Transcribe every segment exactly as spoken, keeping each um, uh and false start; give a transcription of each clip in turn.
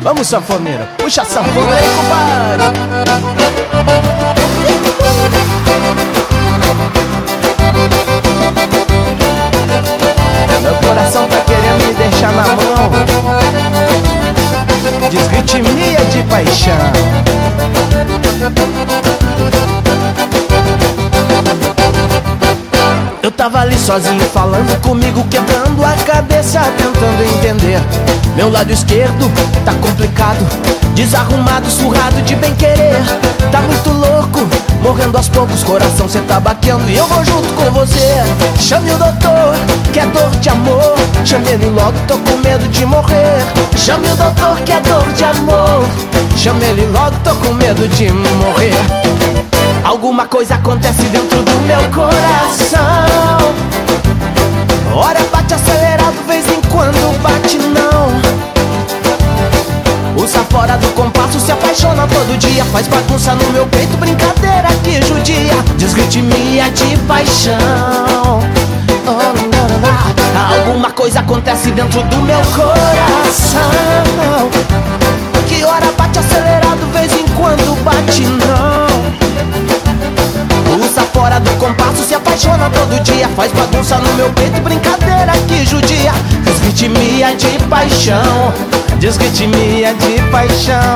Vamos, sanfoneira, puxa a sanfona aí, compadre. Meu coração tá querendo me deixar na mão. Desritmia de paixão. Eu tava ali sozinho falando comigo, quebrando a cabeça, tentando entender. Meu lado esquerdo tá complicado, desarrumado, surrado de bem querer. Tá muito louco, morrendo aos poucos, coração cê tá baqueando e eu vou junto com você. Chame o doutor, que é dor de amor. Chame ele logo, tô com medo de morrer. Chame o doutor, que é dor de amor. Chame ele logo, tô com medo de morrer. Alguma coisa acontece dentro do meu coração. Hora bate acelerado, vez em quando bate não. Usa fora do compasso, se apaixona todo dia. Faz bagunça no meu peito, brincadeira que judia. Desritmia de paixão. Alguma coisa acontece dentro do meu coração. Que hora bate acelerado, vez em quando bate não. Usa fora do compasso, se apaixona todo dia. Faz bagunça no meu peito, brincadeira que judia. Desritmia de paixão. Desritmia de paixão.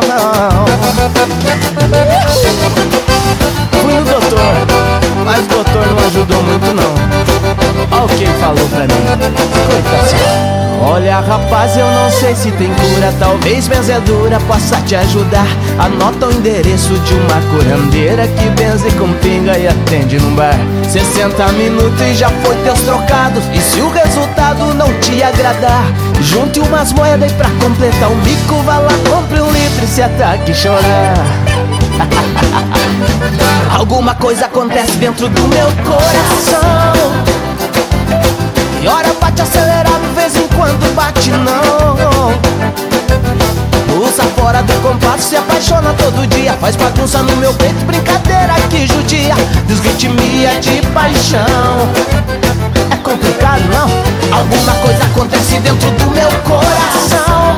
Fui no doutor, mas o doutor não ajudou muito não. Olha o que ele falou pra mim. Coitado. Olha rapaz, eu não sei se tem cura, talvez benzedura possa te ajudar. Anota o endereço de uma curandeira que benze com pinga e atende num bar. Sessenta minutos e já foi teus trocados. E se o resultado não te agradar, junte umas moedas pra completar o mico. Vá lá, compre um litro e se ataque chorar. Alguma coisa acontece dentro do meu coração. E hora bate acelerado, vez em quando bate não. Usa fora do compasso, se apaixona todo dia. Faz bagunça no meu peito, brincadeira que judia. Desritmia de paixão. É complicado não? Alguma coisa acontece dentro do meu coração.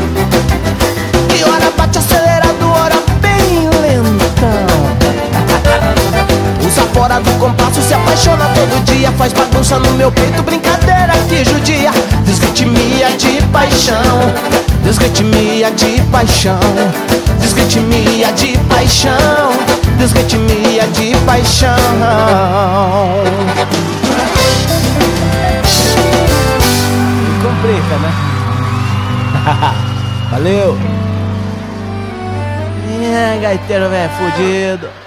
E hora bate acelerado, hora bem lentão. Usa fora do compasso, se apaixona todo dia. Faz bagunça no meu peito, brincadeira que judia. Desritmia de paixão. Desritmia de paixão. Desritmia de paixão. Desritmia de paixão. Me complica, né? Valeu! É, gaiteiro velho fudido.